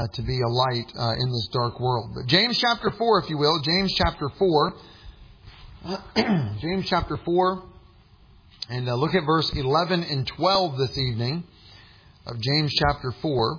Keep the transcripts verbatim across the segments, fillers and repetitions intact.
uh, to be a light uh, in this dark world. But James chapter four, if you will, James chapter four, James chapter four, and uh, look at verse eleven and twelve this evening of James chapter four.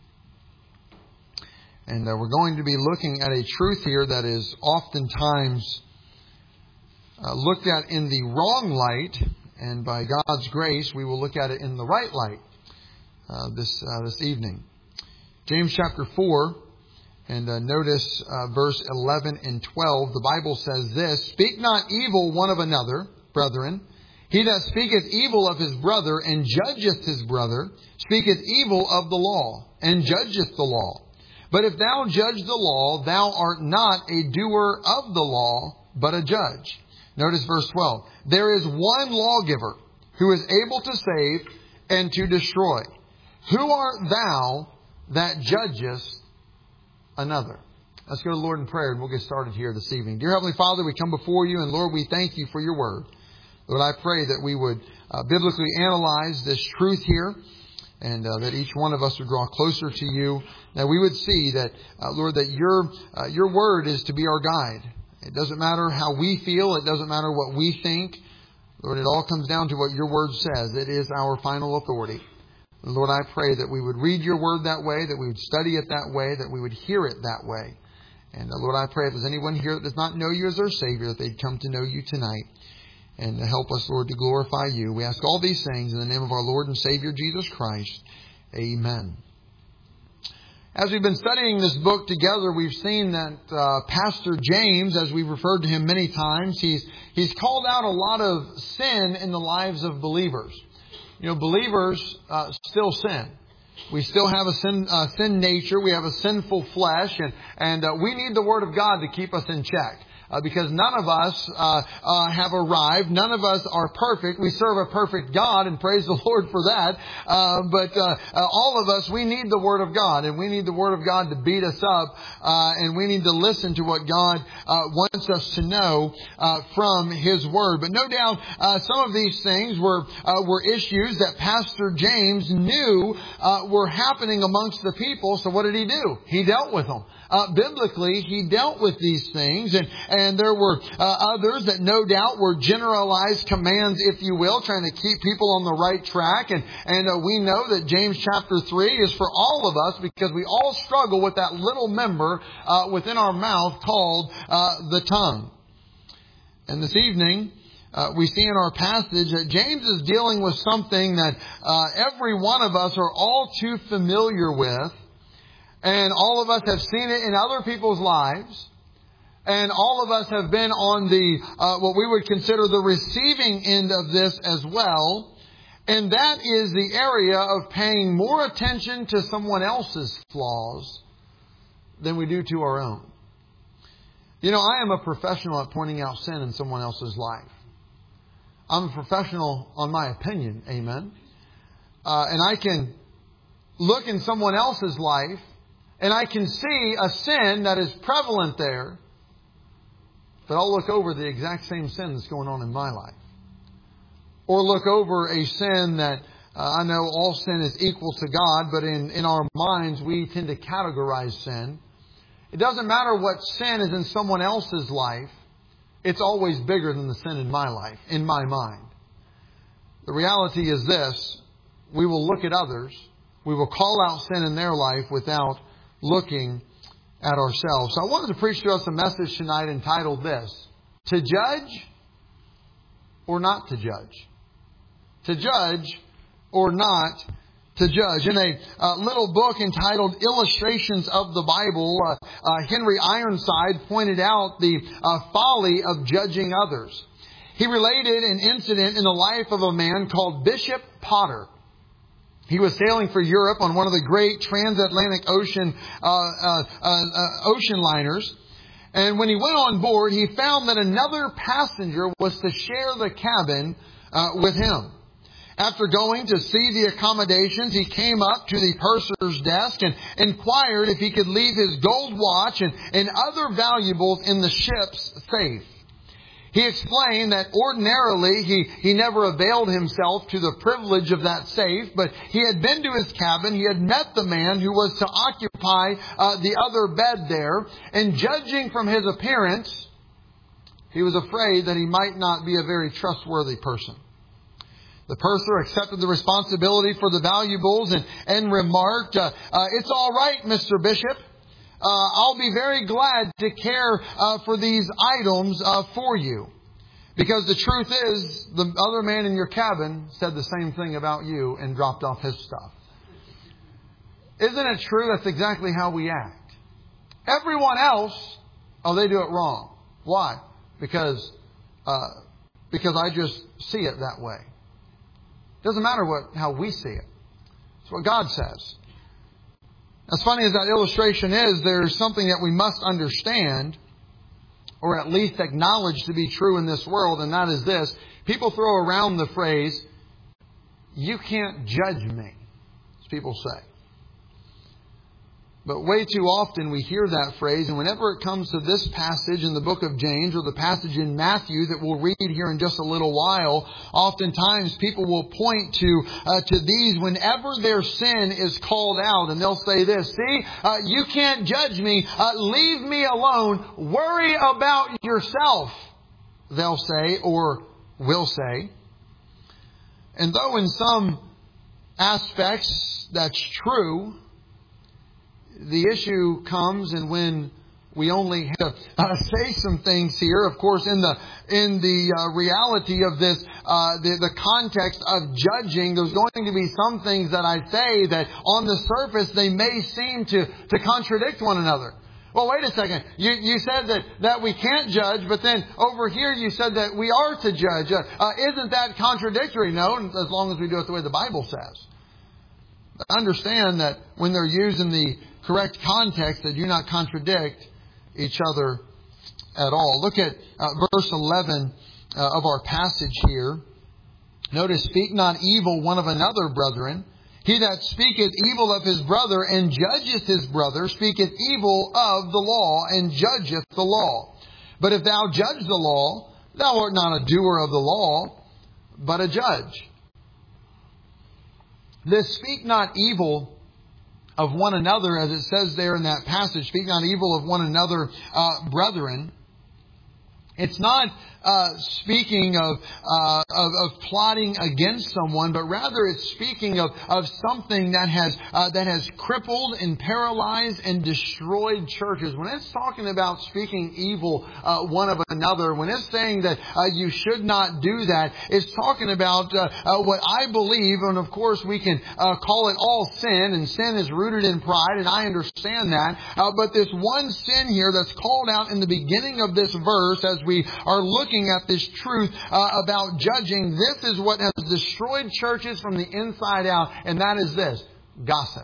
And uh, we're going to be looking at a truth here that is oftentimes uh, looked at in the wrong light, and by God's grace, we will look at it in the right light uh, this uh, this evening. James chapter four, and uh, notice uh, verse eleven and twelve. The Bible says this: "Speak not evil one of another, brethren. He that speaketh evil of his brother and judgeth his brother speaketh evil of the law and judgeth the law. But if thou judge the law, thou art not a doer of the law, but a judge." Notice verse twelve. "There is one lawgiver who is able to save and to destroy. Who art thou that judgest another?" Let's go to the Lord in prayer and we'll get started here this evening. Dear Heavenly Father, we come before you, and Lord, we thank you for your word. Lord, I pray that we would uh, biblically analyze this truth here, and uh, that each one of us would draw closer to you. That we would see that, uh, Lord, that your uh, your word is to be our guide. It doesn't matter how we feel. It doesn't matter what we think. Lord, it all comes down to what your word says. It is our final authority. And Lord, I pray that we would read your word that way, that we would study it that way, that we would hear it that way. And uh, Lord, I pray if there's anyone here that does not know you as their Savior, that they'd come to know you tonight. And help us, Lord, to glorify you. We ask all these things in the name of our Lord and Savior, Jesus Christ. Amen. As we've been studying this book together, we've seen that uh, Pastor James, as we've referred to him many times, he's he's called out a lot of sin in the lives of believers. You know, believers uh, still sin. We still have a sin, uh, sin nature. We have a sinful flesh, and and uh, we need the Word of God to keep us in check. Uh, because none of us uh, uh, have arrived. None of us are perfect. We serve a perfect God, and praise the Lord for that. Uh, but uh, uh, all of us, we need the Word of God, and we need the Word of God to beat us up, uh, and we need to listen to what God uh, wants us to know uh, from His Word. But no doubt, uh, some of these things were uh, were issues that Pastor James knew uh, were happening amongst the people. So what did he do? He dealt with them. Uh, biblically, he dealt with these things, and, and there were uh, others that no doubt were generalized commands, if you will, trying to keep people on the right track. And, and uh, we know that James chapter three is for all of us, because we all struggle with that little member uh, within our mouth called uh, the tongue. And this evening, Uh, we see in our passage that James is dealing with something that uh, every one of us are all too familiar with. And all of us have seen it in other people's lives. And all of us have been on the uh, what we would consider the receiving end of this as well. And that is the area of paying more attention to someone else's flaws than we do to our own. You know, I am a professional at pointing out sin in someone else's life. I'm a professional on my opinion, amen. Uh, and I can look in someone else's life, and I can see a sin that is prevalent there, but I'll look over the exact same sin that's going on in my life. Or look over a sin that uh, I know all sin is equal to God, but in, in our minds we tend to categorize sin. It doesn't matter what sin is in someone else's life. It's always bigger than the sin in my life, in my mind. The reality is this: we will look at others, we will call out sin in their life without looking at ourselves. So I wanted to preach to us a message tonight entitled this: to judge or not to judge. To judge or not to judge. In a uh, little book entitled Illustrations of the Bible, uh, uh, Henry Ironside pointed out the uh, folly of judging others. He related an incident in the life of a man called Bishop Potter. He was sailing for Europe on one of the great transatlantic ocean uh, uh, uh, uh, ocean liners. And when he went on board, he found that another passenger was to share the cabin uh, with him. After going to see the accommodations, he came up to the purser's desk and inquired if he could leave his gold watch and, and other valuables in the ship's safe. He explained that ordinarily he, he never availed himself to the privilege of that safe, but he had been to his cabin, he had met the man who was to occupy uh, the other bed there, and judging from his appearance, he was afraid that he might not be a very trustworthy person. The purser accepted the responsibility for the valuables and, and remarked, uh, uh, "It's all right, Mister Bishop. Uh, I'll be very glad to care uh, for these items uh, for you. Because the truth is, the other man in your cabin said the same thing about you and dropped off his stuff." Isn't it true? That's exactly how we act. Everyone else, oh, they do it wrong. Why? Because, uh, because I just see it that way. Doesn't matter what how we see it. It's what God says. As funny as that illustration is, there's something that we must understand, or at least acknowledge to be true in this world, and that is this. People throw around the phrase, "You can't judge me," as people say. But way too often we hear that phrase, and whenever it comes to this passage in the book of James or the passage in Matthew that we'll read here in just a little while, oftentimes people will point to uh, to these whenever their sin is called out, and they'll say this, "See, uh, you can't judge me. Uh, leave me alone. Worry about yourself," they'll say, or will say. And though in some aspects that's true, the issue comes and when we only have to uh, say some things here. Of course, in the in the uh, reality of this, uh, the, the context of judging, there's going to be some things that I say that on the surface they may seem to, to contradict one another. Well, wait a second. You you said that, that we can't judge, but then over here you said that we are to judge. Uh, uh, isn't that contradictory? No, as long as we do it the way the Bible says. Understand that when they're used in the correct context, they do not contradict each other at all. Look at uh, verse eleven uh, of our passage here. Notice, "Speak not evil one of another, brethren. He that speaketh evil of his brother and judgeth his brother speaketh evil of the law and judgeth the law. But if thou judge the law, thou art not a doer of the law, but a judge." This "speak not evil of one another," as it says there in that passage, "speak not evil of one another, uh, brethren." It's not uh, speaking of, uh, of of plotting against someone, but rather it's speaking of, of something that has uh, that has crippled and paralyzed and destroyed churches. When it's talking about speaking evil uh, one of another, when it's saying that uh, you should not do that, it's talking about uh, uh, what I believe, and of course we can uh, call it all sin, and sin is rooted in pride, and I understand that. Uh, but this one sin here that's called out in the beginning of this verse, as we are looking at this truth uh, about judging, this is what has destroyed churches from the inside out, and that is this: gossip.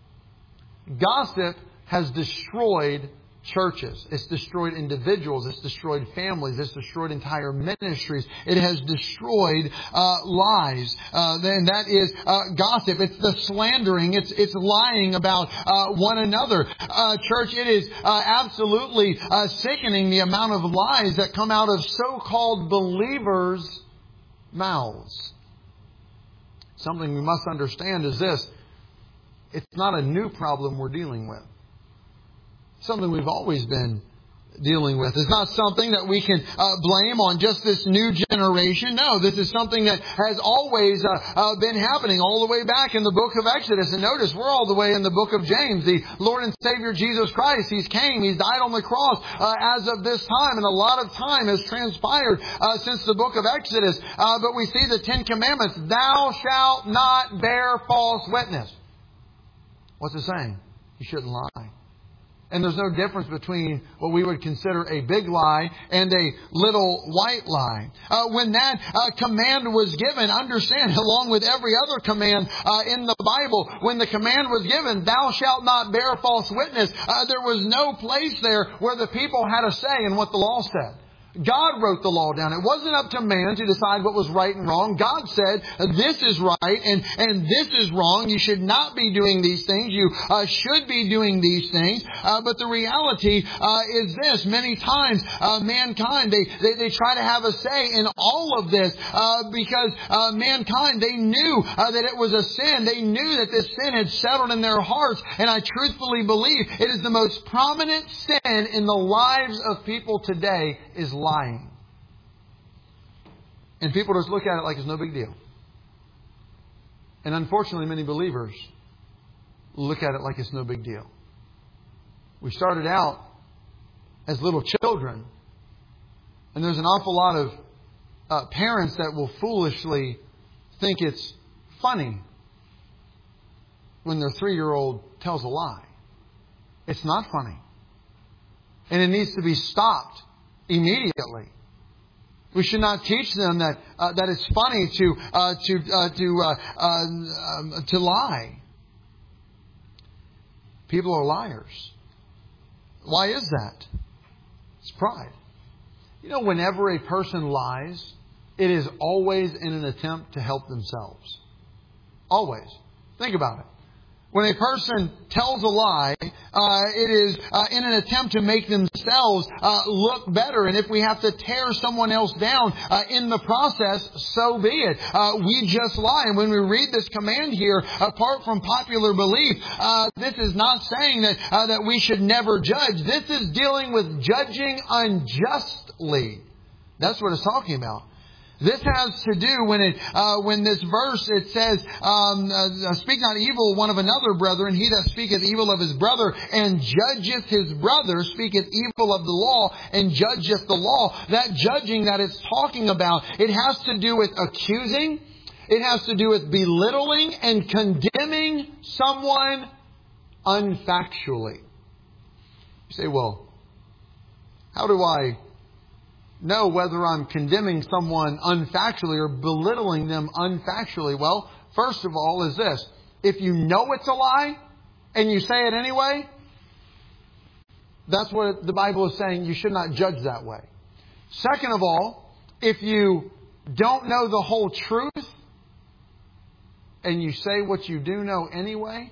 Gossip has destroyed churches. It's destroyed individuals. It's destroyed families. It's destroyed entire ministries. It has destroyed uh, lives. Uh, and that is uh, gossip. It's the slandering. It's it's lying about uh, one another. Uh, church, it is uh, absolutely uh, sickening the amount of lies that come out of so-called believers' mouths. Something we must understand is this: it's not a new problem we're dealing with. Something we've always been dealing with. It's not something that we can uh, blame on just this new generation. No, this is something that has always uh, uh, been happening all the way back in the book of Exodus. And notice, we're all the way in the book of James. The Lord and Savior Jesus Christ, He's came, He's died on the cross uh, as of this time. And a lot of time has transpired uh, since the book of Exodus. Uh, but we see the Ten Commandments. Thou shalt not bear false witness. What's it saying? You shouldn't lie. And there's no difference between what we would consider a big lie and a little white lie. Uh, when that uh, command was given, understand, along with every other command uh, in the Bible, when the command was given, thou shalt not bear false witness, uh, there was no place there where the people had a say in what the law said. God wrote the law down. It wasn't up to man to decide what was right and wrong. God said, this is right and, and this is wrong. You should not be doing these things. You uh, should be doing these things. Uh, but the reality uh, is this. Many times, uh, mankind, they, they, they try to have a say in all of this uh, because uh, mankind, they knew uh, that it was a sin. They knew that this sin had settled in their hearts. And I truthfully believe it is the most prominent sin in the lives of people today is lying. And people just look at it like it's no big deal. And unfortunately, many believers look at it like it's no big deal. We started out as little children, and there's an awful lot of uh, parents that will foolishly think it's funny when their three-year-old tells a lie. It's not funny. And it needs to be stopped immediately. We should not teach them that uh, that it's funny to uh, to uh, to uh, uh, um, to lie. People are liars. Why is that? It's pride. You know, whenever a person lies, it is always in an attempt to help themselves. Always. Think about it. When a person tells a lie, uh, it is uh, in an attempt to make themselves uh, look better. And if we have to tear someone else down uh, in the process, so be it. Uh, we just lie. And when we read this command here, apart from popular belief, uh, this is not saying that uh, that we should never judge. This is dealing with judging unjustly. That's what it's talking about. This has to do when it uh, when this verse it says, um, uh, "Speak not evil one of another, brethren. He that speaketh evil of his brother and judgeth his brother speaketh evil of the law and judgeth the law." That judging that it's talking about, it has to do with accusing. It has to do with belittling and condemning someone unfactually. You say, "Well, how do I know whether I'm condemning someone unfactually or belittling them unfactually?" Well, first of all is this. If you know it's a lie and you say it anyway, that's what the Bible is saying. You should not judge that way. Second of all, if you don't know the whole truth and you say what you do know anyway,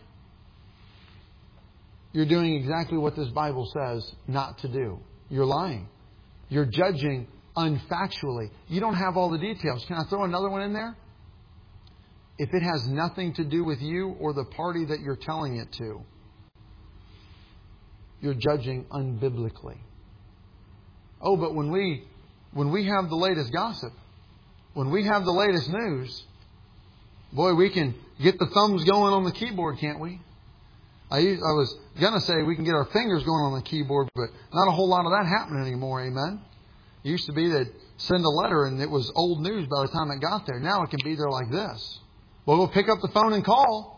you're doing exactly what this Bible says not to do. You're lying. You're judging unfactually. You don't have all the details. Can I throw another one in there? If it has nothing to do with you or the party that you're telling it to, you're judging unbiblically. Oh, but when we when we have the latest gossip, when we have the latest news, boy, we can get the thumbs going on the keyboard, can't we? I, I was going to say we can get our fingers going on the keyboard, but not a whole lot of that happening anymore, amen? It used to be that send a letter and it was old news by the time it got there. Now it can be there like this. Well, we'll pick up the phone and call.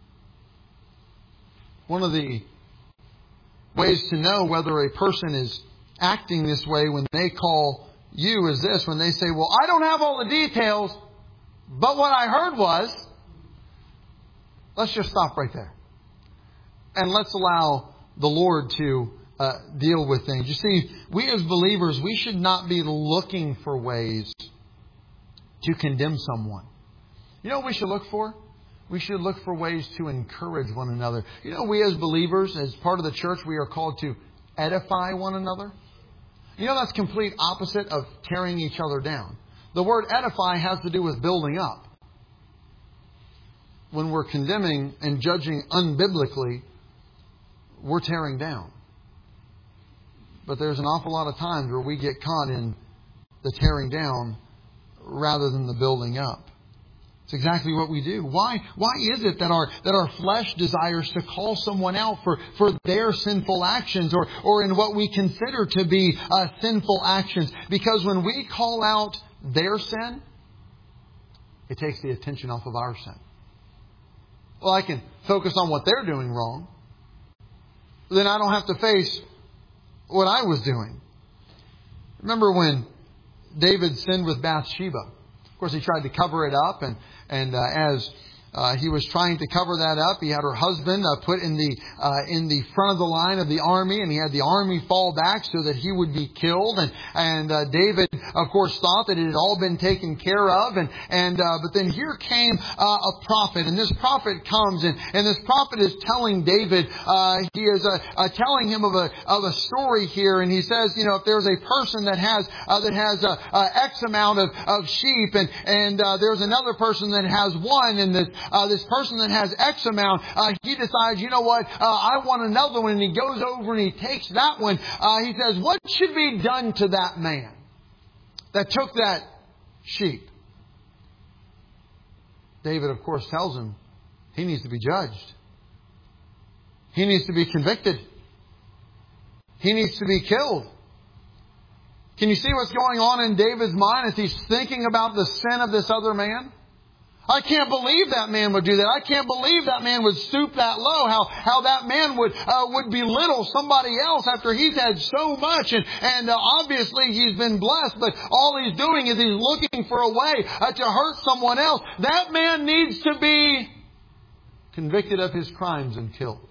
One of the ways to know whether a person is acting this way when they call you is this. When they say, "Well, I don't have all the details, but what I heard was," let's just stop right there. And let's allow the Lord to uh, deal with things. You see, we as believers, we should not be looking for ways to condemn someone. You know what we should look for? We should look for ways to encourage one another. You know, we as believers, as part of the church, we are called to edify one another. You know, that's complete opposite of tearing each other down. The word edify has to do with building up. When we're condemning and judging unbiblically, we're tearing down. But there's an awful lot of times where we get caught in the tearing down rather than the building up. It's exactly what we do. Why Why is it that our that our flesh desires to call someone out for, for their sinful actions or, or in what we consider to be uh, sinful actions? Because when we call out their sin, it takes the attention off of our sin. Well, I can focus on what they're doing wrong. Then I don't have to face what I was doing. Remember when David sinned with Bathsheba? Of course, he tried to cover it up, and and uh, as Uh, he was trying to cover that up. He had her husband uh, put in the uh, in the front of the line of the army, and he had the army fall back so that he would be killed. And and uh, David, of course, thought that it had all been taken care of. And and uh, but then here came uh, a prophet, and this prophet comes, and and this prophet is telling David. Uh, he is uh, uh, telling him of a of a story here, and he says, you know, if there's a person that has uh, that has uh, uh, X amount of, of sheep, and and uh, there's another person that has one, and this uh, this person that has X amount, uh, he decides, you know what, uh, I want another one, and he goes over and he takes that one. Uh, he says, what should be done to that man that took that sheep? David, of course, tells him he needs to be judged. He needs to be convicted. He needs to be killed. Can you see what's going on in David's mind as he's thinking about the sin of this other man? I can't believe that man would do that. I can't believe that man would stoop that low. How how that man would uh, would belittle somebody else after he's had so much, and and uh, obviously he's been blessed. But all he's doing is he's looking for a way uh, to hurt someone else. That man needs to be convicted of his crimes and killed.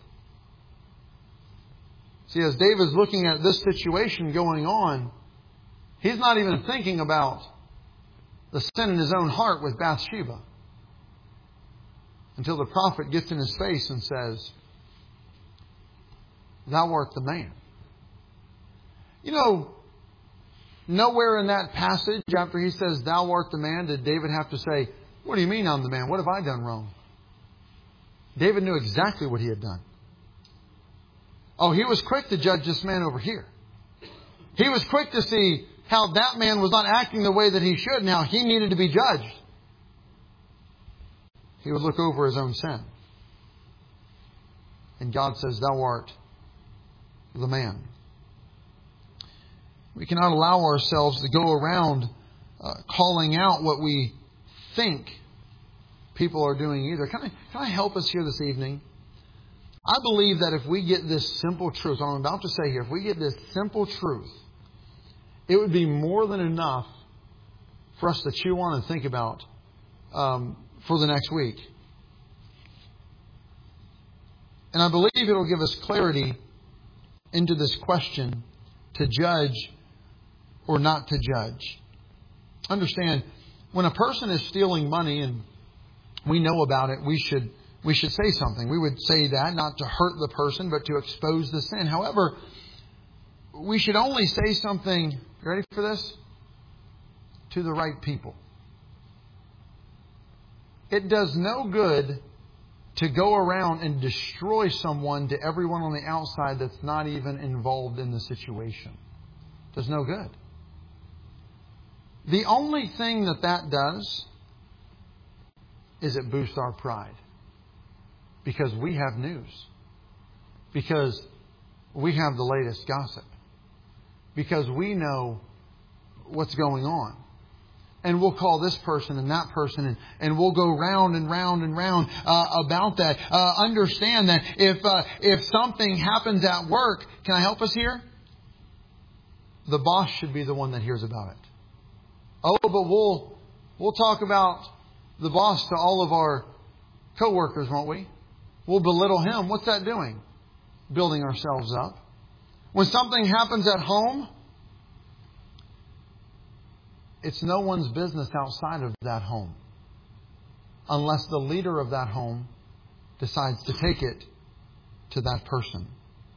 See, as David's looking at this situation going on, he's not even thinking about the sin in his own heart with Bathsheba. Until the prophet gets in his face and says, "Thou art the man." You know, nowhere in that passage, after he says, "Thou art the man," did David have to say, "What do you mean I'm the man? What have I done wrong?" David knew exactly what he had done. Oh, he was quick to judge this man over here. He was quick to see how that man was not acting the way that he should. Now he needed to be judged. He would look over his own sin. And God says, "Thou art the man." We cannot allow ourselves to go around uh, calling out what we think people are doing either. Can I, can I help us here this evening? I believe that if we get this simple truth, what I'm about to say here, if we get this simple truth, it would be more than enough for us to chew on and think about um, for the next week. And I believe it will give us clarity into this question to judge or not to judge. Understand, when a person is stealing money and we know about it, we should we should say something. We would say that not to hurt the person, but to expose the sin. However, we should only say something, you ready for this? To the right people. It does no good to go around and destroy someone to everyone on the outside that's not even involved in the situation. It does no good. The only thing that that does is it boosts our pride. Because we have news. Because we have the latest gossip. Because we know what's going on. And we'll call this person and that person, and, and we'll go round and round and round uh, about that. Uh, understand that if uh, if something happens at work, can I help us here? The boss should be the one that hears about it. Oh, but we'll we'll talk about the boss to all of our coworkers, won't we? We'll belittle him. What's that doing? Building ourselves up. When something happens at home, it's no one's business outside of that home. Unless the leader of that home decides to take it to that person.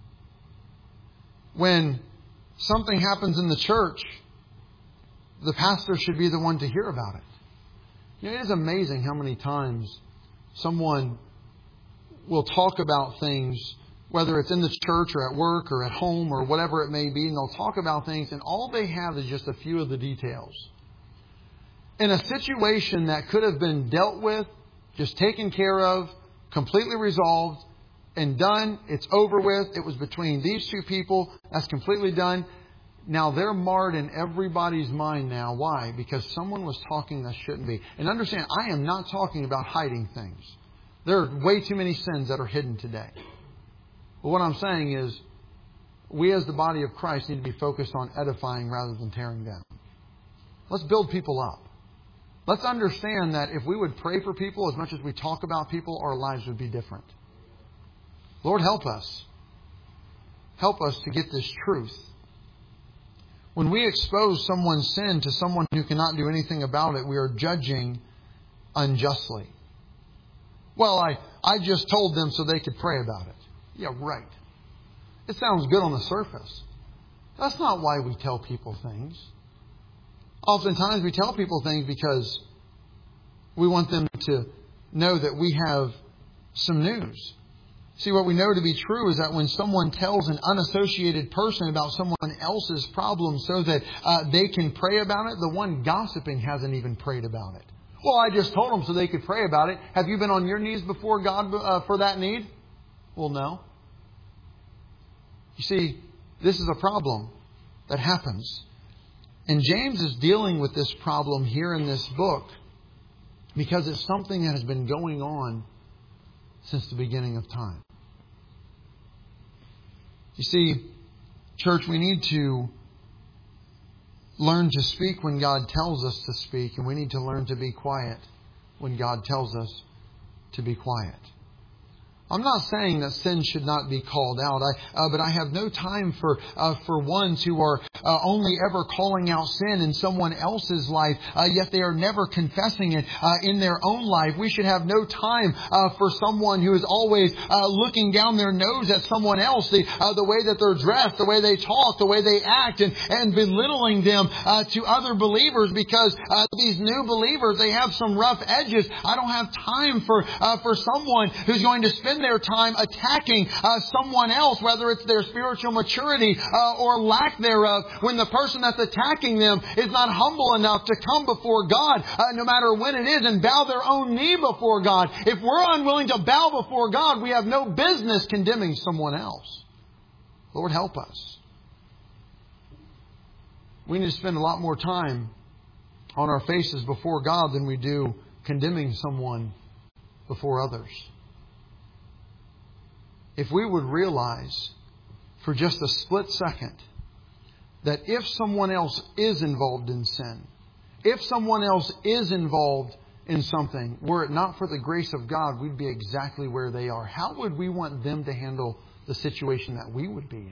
When something happens in the church, the pastor should be the one to hear about it. You know, it is amazing how many times someone will talk about things, whether it's in the church or at work or at home or whatever it may be, and they'll talk about things and all they have is just a few of the details. In a situation that could have been dealt with, just taken care of, completely resolved, and done, it's over with, it was between these two people, that's completely done. Now they're marred in everybody's mind now. Why? Because someone was talking that shouldn't be. And understand, I am not talking about hiding things. There are way too many sins that are hidden today. But what I'm saying is, we as the body of Christ need to be focused on edifying rather than tearing down. Let's build people up. Let's understand that if we would pray for people as much as we talk about people, our lives would be different. Lord, help us. Help us to get this truth. When we expose someone's sin to someone who cannot do anything about it, we are judging unjustly. Well, I, I just told them so they could pray about it. Yeah, right. It sounds good on the surface. That's not why we tell people things. Oftentimes we tell people things because we want them to know that we have some news. See, what we know to be true is that when someone tells an unassociated person about someone else's problem so that uh, they can pray about it, the one gossiping hasn't even prayed about it. Well, I just told them so they could pray about it. Have you been on your knees before God uh, for that need? Well, no. You see, this is a problem that happens. And James is dealing with this problem here in this book because it's something that has been going on since the beginning of time. You see, church, we need to learn to speak when God tells us to speak, and we need to learn to be quiet when God tells us to be quiet. I'm not saying that sin should not be called out, I, uh, but I have no time for uh, for ones who are uh, only ever calling out sin in someone else's life, uh, yet they are never confessing it uh, in their own life. We should have no time uh, for someone who is always uh, looking down their nose at someone else, the, uh, the way that they're dressed, the way they talk, the way they act, and, and belittling them uh, to other believers because uh, these new believers, they have some rough edges. I don't have time for, uh, for someone who's going to spend their time attacking uh, someone else, whether it's their spiritual maturity uh, or lack thereof, when the person that's attacking them is not humble enough to come before God, uh, no matter when it is, and bow their own knee before God. If we're unwilling to bow before God, we have no business condemning someone else. Lord, help us. We need to spend a lot more time on our faces before God than we do condemning someone before others. If we would realize for just a split second that if someone else is involved in sin, if someone else is involved in something, were it not for the grace of God, we'd be exactly where they are. How would we want them to handle the situation that we would be in?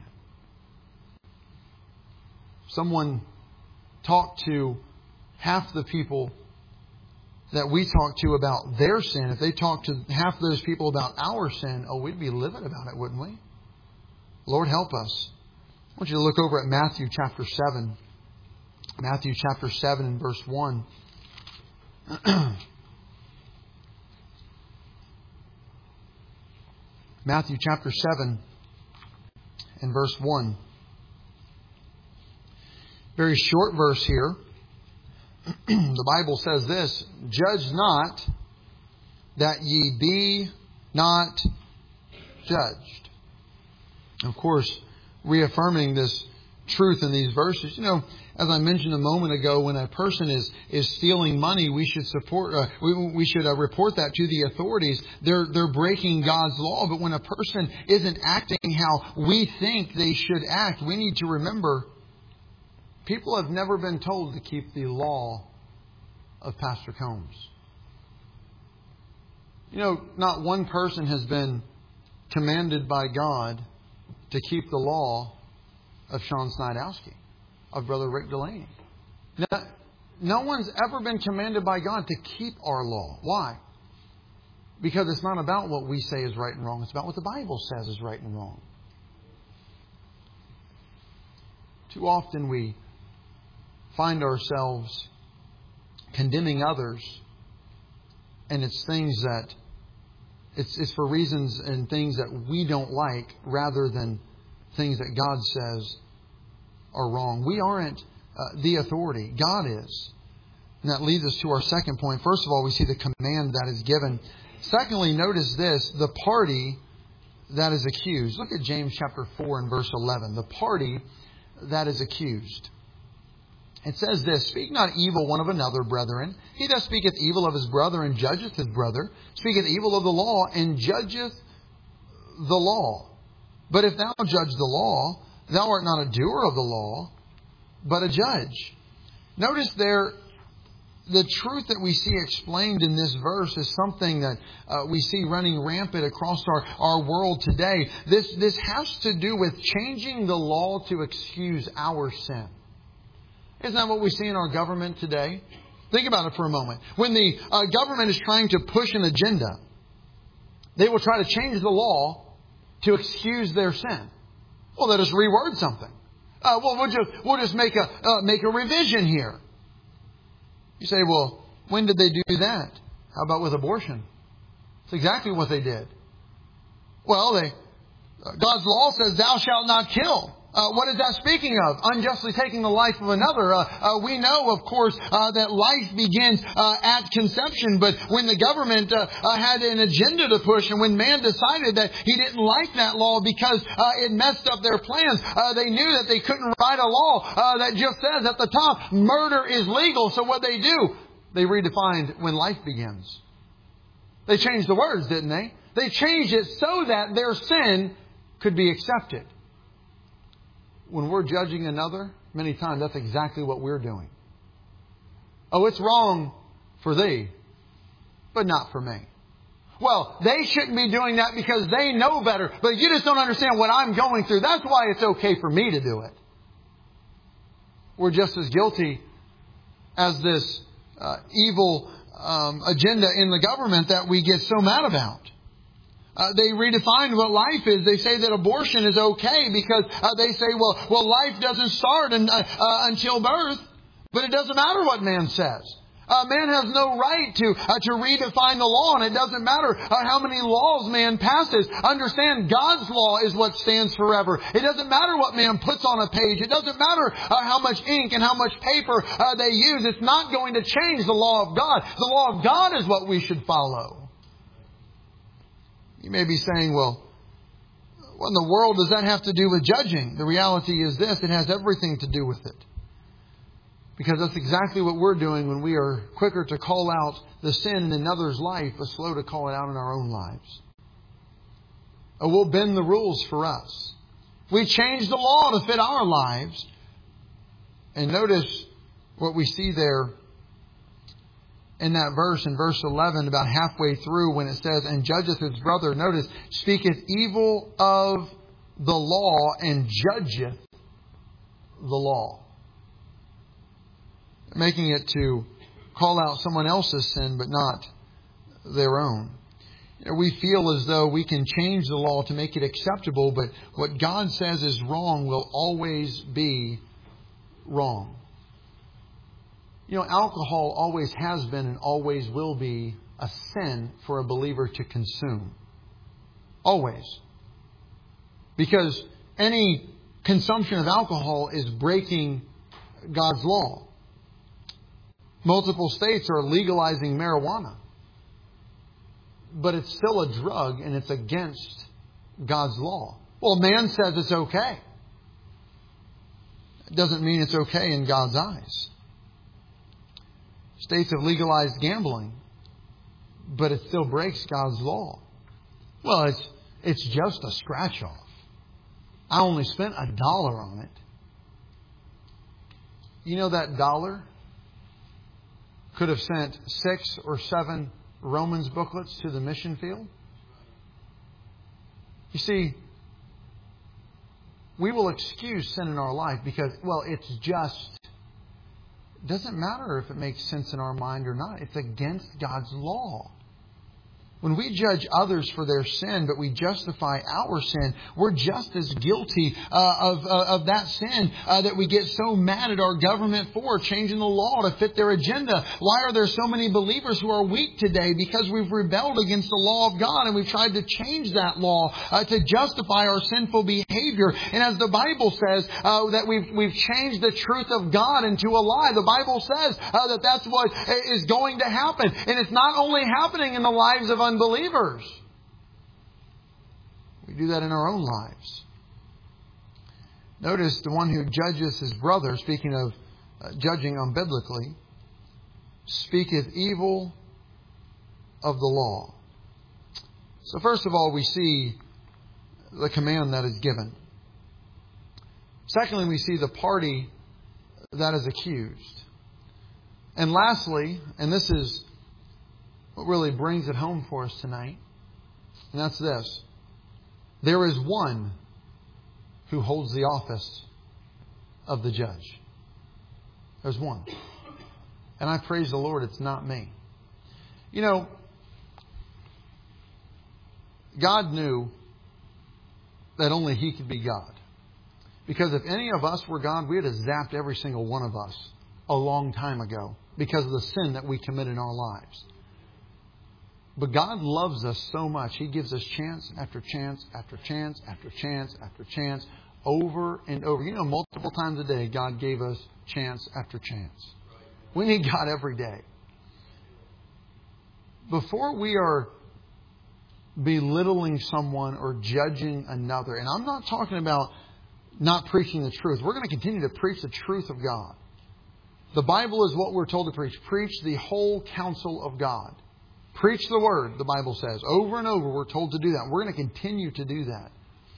Someone talked to half the people that we talk to about their sin. If they talk to half those people about our sin, oh, we'd be livid about it, wouldn't we? Lord, help us. I want you to look over at Matthew chapter seven. Matthew chapter seven and verse one. Matthew chapter seven and verse one. Very short verse here. The Bible says this: judge not, that ye be not judged. Of course, reaffirming this truth in these verses. You know, as I mentioned a moment ago, when a person is is stealing money, we should support. Uh, we we should uh, report that to the authorities. They're they're breaking God's law. But when a person isn't acting how we think they should act, we need to remember, people have never been told to keep the law of Pastor Combs. You know, not one person has been commanded by God to keep the law of Sean Snydowski, of Brother Rick Delaney. Now, no one's ever been commanded by God to keep our law. Why? Because it's not about what we say is right and wrong. It's about what the Bible says is right and wrong. Too often we find ourselves condemning others, and it's things that it's, it's for reasons and things that we don't like, rather than things that God says are wrong. We aren't uh, the authority. God is. And that leads us to our second point. First of all, we see the command that is given. Secondly, notice this: the party that is accused. Look at James chapter four and verse eleven. The party that is accused. It says this: speak not evil one of another, brethren. He that speaketh evil of his brother and judgeth his brother, speaketh evil of the law and judgeth the law. But if thou judge the law, thou art not a doer of the law, but a judge. Notice there the truth that we see explained in this verse is something that uh, we see running rampant across our, our world today. This, this has to do with changing the law to excuse our sin. Isn't that what we see in our government today? Think about it for a moment. When the uh, government is trying to push an agenda, they will try to change the law to excuse their sin. Well, let us reword something. Uh, well, we'll just, we'll just make a, uh, make a revision here. You say, well, when did they do that? How about with abortion? It's exactly what they did. Well, they, uh, God's law says, thou shalt not kill. Uh, what is that speaking of? Unjustly taking the life of another. Uh, uh, we know, of course, uh, that life begins uh, at conception. But when the government uh, uh, had an agenda to push, and when man decided that he didn't like that law because uh, it messed up their plans, uh, they knew that they couldn't write a law uh, that just says at the top, murder is legal. So what they do, they redefined when life begins. They changed the words, didn't they? They changed it so that their sin could be accepted. When we're judging another, many times that's exactly what we're doing. Oh, it's wrong for thee, but not for me. Well, they shouldn't be doing that because they know better, but you just don't understand what I'm going through. That's why it's okay for me to do it. We're just as guilty as this uh, evil um, agenda in the government that we get so mad about. Uh, they redefined what life is. They say that abortion is okay because uh, they say, well, well, life doesn't start in, uh, uh, until birth. But it doesn't matter what man says. Uh, man has no right to uh, to redefine the law, and it doesn't matter uh, how many laws man passes. Understand, God's law is what stands forever. It doesn't matter what man puts on a page. It doesn't matter uh, how much ink and how much paper uh, they use. It's not going to change the law of God. The law of God is what we should follow. You may be saying, well, what in the world does that have to do with judging? The reality is this, it has everything to do with it. Because that's exactly what we're doing when we are quicker to call out the sin in another's life, but slow to call it out in our own lives. Or we'll bend the rules for us. We change the law to fit our lives. And notice what we see there in that verse, in verse eleven, about halfway through, when it says, and judgeth his brother, notice, speaketh evil of the law and judgeth the law. Making it to call out someone else's sin, but not their own. You know, we feel as though we can change the law to make it acceptable, but what God says is wrong will always be wrong. You know, alcohol always has been and always will be a sin for a believer to consume. Always. Because any consumption of alcohol is breaking God's law. Multiple states are legalizing marijuana. But it's still a drug and it's against God's law. Well, man says it's okay. It doesn't mean it's okay in God's eyes. States have legalized gambling, but it still breaks God's law. Well, it's it's just a scratch-off. I only spent a dollar on it. You know that dollar could have sent six or seven Romans booklets to the mission field? You see, we will excuse sin in our life because, well, it's just... It doesn't matter if it makes sense in our mind or not. It's against God's law. When we judge others for their sin, but we justify our sin, we're just as guilty uh, of, uh, of that sin uh, that we get so mad at our government for, changing the law to fit their agenda. Why are there so many believers who are weak today? Because we've rebelled against the law of God and we've tried to change that law uh, to justify our sinful behavior. And as the Bible says, uh, that we've, we've changed the truth of God into a lie. The Bible says uh, that that's what is going to happen. And it's not only happening in the lives of unbelievers. We do that in our own lives. Notice the one who judges his brother, speaking of uh, judging unbiblically, speaketh evil of the law. So first of all, we see the command that is given. Secondly, we see the party that is accused. And lastly, and this is what really brings it home for us tonight, and that's this. There is one who holds the office of the judge. There's one. And I praise the Lord, it's not me. You know, God knew that only He could be God. Because if any of us were God, we would have zapped every single one of us a long time ago because of the sin that we commit in our lives. But God loves us so much. He gives us chance after chance after chance after chance after chance over and over. You know, multiple times a day, God gave us chance after chance. We need God every day. Before we are belittling someone or judging another, and I'm not talking about not preaching the truth. We're going to continue to preach the truth of God. The Bible is what we're told to preach. Preach the whole counsel of God. Preach the Word, the Bible says. Over and over, we're told to do that. We're going to continue to do that.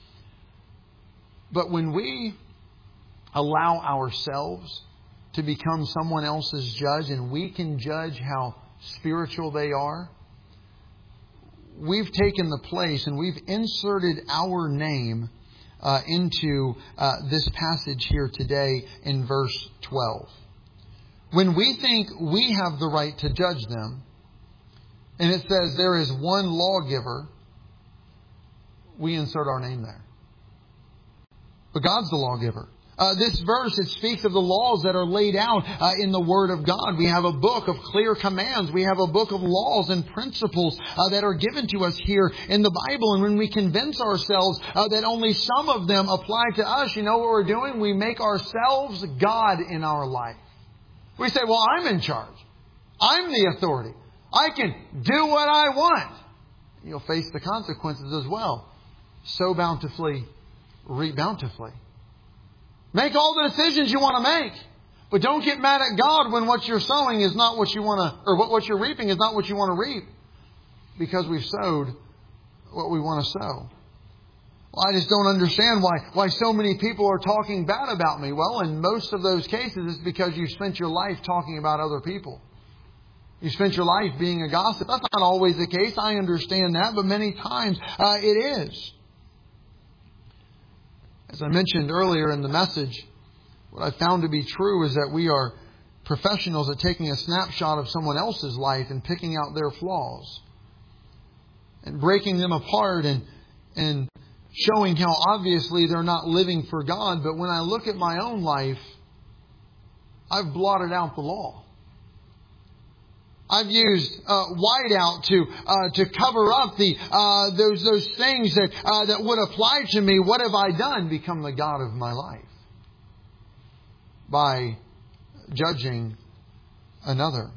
But when we allow ourselves to become someone else's judge, and we can judge how spiritual they are, we've taken the place and we've inserted our name uh, into uh, this passage here today in verse twelve. When we think we have the right to judge them, and it says there is one lawgiver, we insert our name there. But God's the lawgiver. Uh, this verse, it speaks of the laws that are laid out uh, in the Word of God. We have a book of clear commands. We have a book of laws and principles uh, that are given to us here in the Bible. And when we convince ourselves uh, that only some of them apply to us, you know what we're doing? We make ourselves God in our life. We say, well, I'm in charge. I'm the authority. I can do what I want. You'll face the consequences as well. Sow bountifully, reap bountifully. Make all the decisions you want to make. But don't get mad at God when what you're sowing is not what you want to, or what, what you're reaping is not what you want to reap. Because we've sowed what we want to sow. Well, I just don't understand why, why so many people are talking bad about me. Well, in most of those cases, it's because you spent your life talking about other people. You spent your life being a gossip. That's not always the case. I understand that, but many times uh, it is. As I mentioned earlier in the message, what I found to be true is that we are professionals at taking a snapshot of someone else's life and picking out their flaws and breaking them apart and and showing how obviously they're not living for God. But when I look at my own life, I've blotted out the law. I've used uh, whiteout to uh, to cover up the uh, those those things that uh, that would apply to me. What have I done? Become the God of my life by judging another.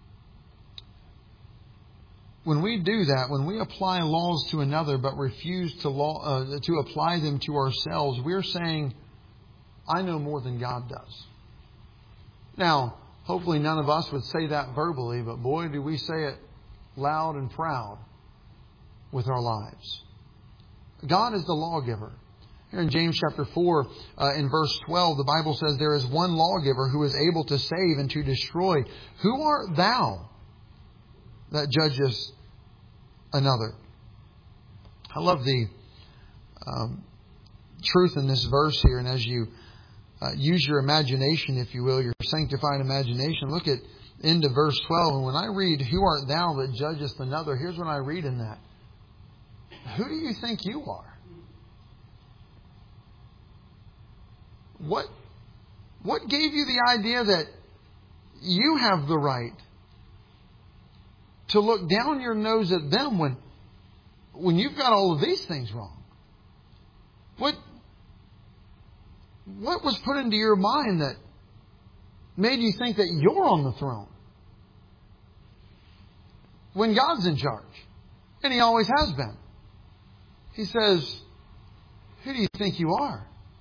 When we do that, when we apply laws to another but refuse to law uh, to apply them to ourselves, we're saying, "I know more than God does." Now, hopefully none of us would say that verbally, but boy, do we say it loud and proud with our lives. God is the lawgiver. Here in James chapter four, uh, in verse twelve, the Bible says, there is one lawgiver who is able to save and to destroy. Who art thou that judgest another? I love the um, truth in this verse here, and as you Uh, use your imagination, if you will, your sanctified imagination. Look at into verse twelve. And when I read, who art thou that judgest another? Here's what I read in that. Who do you think you are? What, what gave you the idea that you have the right to look down your nose at them when, when you've got all of these things wrong? What... What was put into your mind that made you think that you're on the throne when God's in charge? And He always has been. He says, who do you think you are?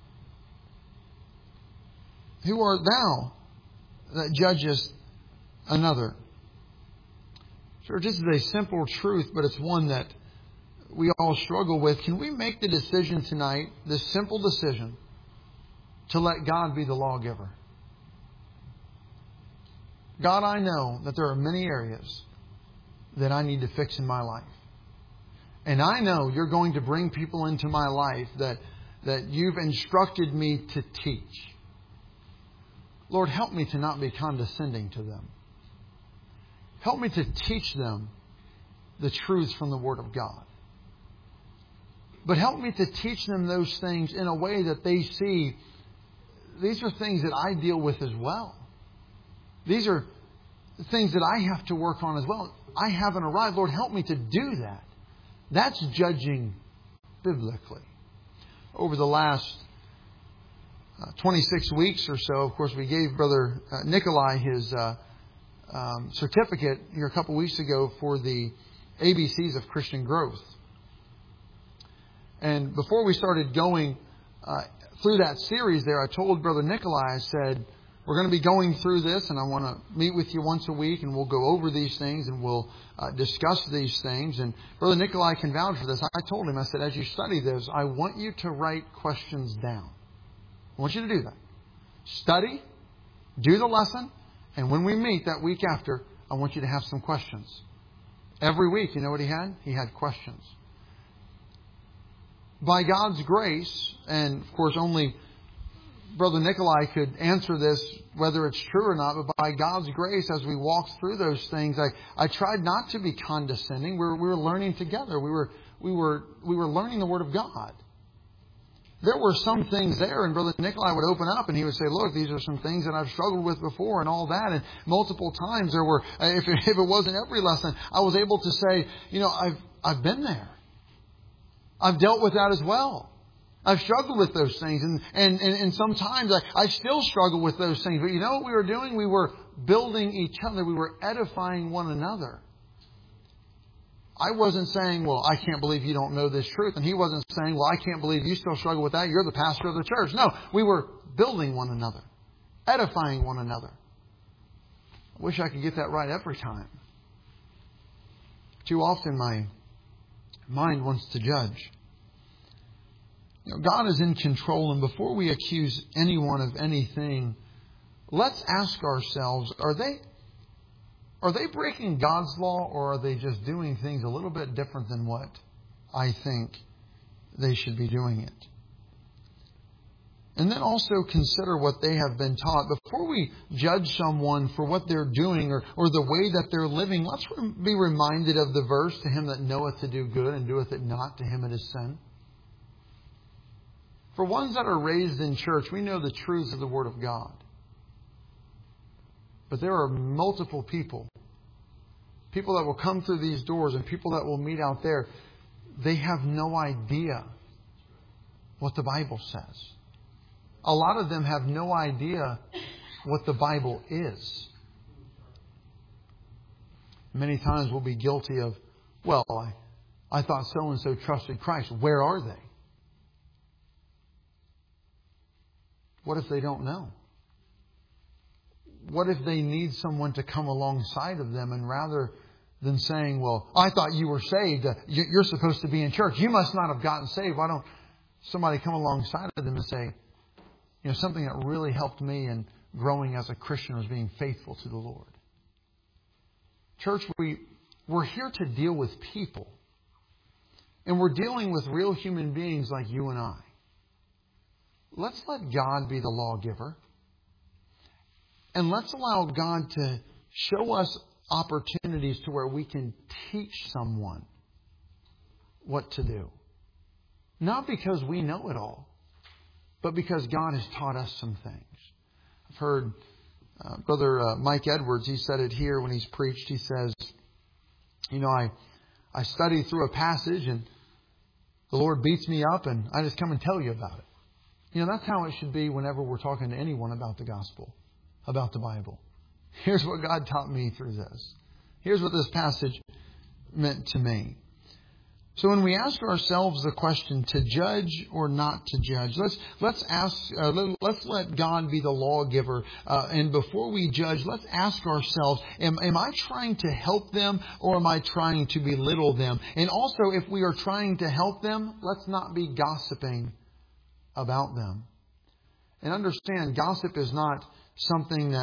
Who art thou that judgest another? Sure, this is a simple truth, but it's one that we all struggle with. Can we make the decision tonight, this simple decision, to let God be the lawgiver? God, I know that there are many areas that I need to fix in my life. And I know You're going to bring people into my life that, that You've instructed me to teach. Lord, help me to not be condescending to them. Help me to teach them the truths from the Word of God. But help me to teach them those things in a way that they see these are things that I deal with as well. These are things that I have to work on as well. I haven't arrived. Lord, help me to do that. That's judging biblically. Over the last uh, twenty-six weeks or so, of course, we gave Brother uh, Nikolai his uh, um, certificate here a couple weeks ago for the A B Cs of Christian growth. And before we started going uh, through that series there, I told Brother Nikolai, I said, we're going to be going through this, and I want to meet with you once a week, and we'll go over these things, and we'll uh, discuss these things. And Brother Nikolai can vouch for this. I told him, I said, as you study this, I want you to write questions down. I want you to do that. Study, do the lesson, and when we meet that week after, I want you to have some questions. Every week, you know what he had? He had questions. By God's grace, and of course only Brother Nikolai could answer this, whether it's true or not, but by God's grace, as we walked through those things, I, I tried not to be condescending. We were, we were learning together. We were, we were, we were learning the Word of God. There were some things there, and Brother Nikolai would open up and he would say, look, these are some things that I've struggled with before and all that. And multiple times there were, if it, if it wasn't every lesson, I was able to say, you know, I've, I've been there. I've dealt with that as well. I've struggled with those things. And, and, and, and sometimes I, I still struggle with those things. But you know what we were doing? We were building each other. We were edifying one another. I wasn't saying, well, I can't believe you don't know this truth. And he wasn't saying, well, I can't believe you still struggle with that. You're the pastor of the church. No, we were building one another. Edifying one another. I wish I could get that right every time. Too often my mind wants to judge. You know, God is in control, and before we accuse anyone of anything, let's ask ourselves, are they are they breaking God's law, or are they just doing things a little bit different than what I think they should be doing it? And then also consider what they have been taught. Before we judge someone for what they're doing or, or the way that they're living, let's be reminded of the verse, to him that knoweth to do good and doeth it not, to him it is sin. For ones that are raised in church, we know the truths of the Word of God. But there are multiple people, people that will come through these doors and people that will meet out there, they have no idea what the Bible says. A lot of them have no idea what the Bible is. Many times we'll be guilty of, well, I, I thought so-and-so trusted Christ. Where are they? What if they don't know? What if they need someone to come alongside of them, and rather than saying, well, I thought you were saved, uh, you're supposed to be in church, you must not have gotten saved. Why don't somebody come alongside of them and say, you know, something that really helped me in growing as a Christian was being faithful to the Lord. Church, we, we're here to deal with people. And we're dealing with real human beings like you and I. Let's let God be the lawgiver. And let's allow God to show us opportunities to where we can teach someone what to do. Not because we know it all, but because God has taught us some things. I've heard uh, Brother uh, Mike Edwards, he said it here when he's preached. He says, you know, I, I study through a passage and the Lord beats me up and I just come and tell you about it. You know, that's how it should be whenever we're talking to anyone about the gospel, about the Bible. Here's what God taught me through this. Here's what this passage meant to me. So when we ask ourselves the question, to judge or not to judge, let's let's ask, uh, let, let's let God be the lawgiver. Uh, and before we judge, let's ask ourselves, am, am I trying to help them or am I trying to belittle them? And also, if we are trying to help them, let's not be gossiping about them. And understand, gossip is not something that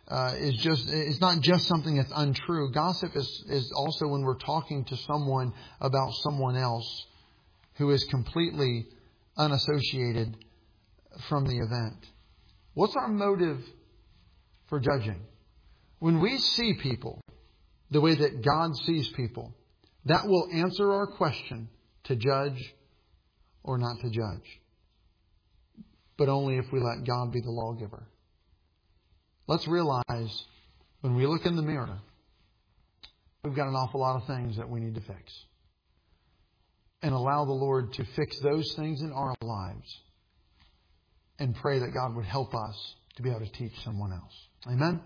uh, is just, it's not just something that's untrue. Gossip is, is also when we're talking to someone about someone else who is completely unassociated from the event. What's our motive for judging? When we see people the way that God sees people, that will answer our question to judge or not to judge. But only if we let God be the lawgiver. Let's realize when we look in the mirror, we've got an awful lot of things that we need to fix. And allow the Lord to fix those things in our lives. And pray that God would help us to be able to teach someone else. Amen?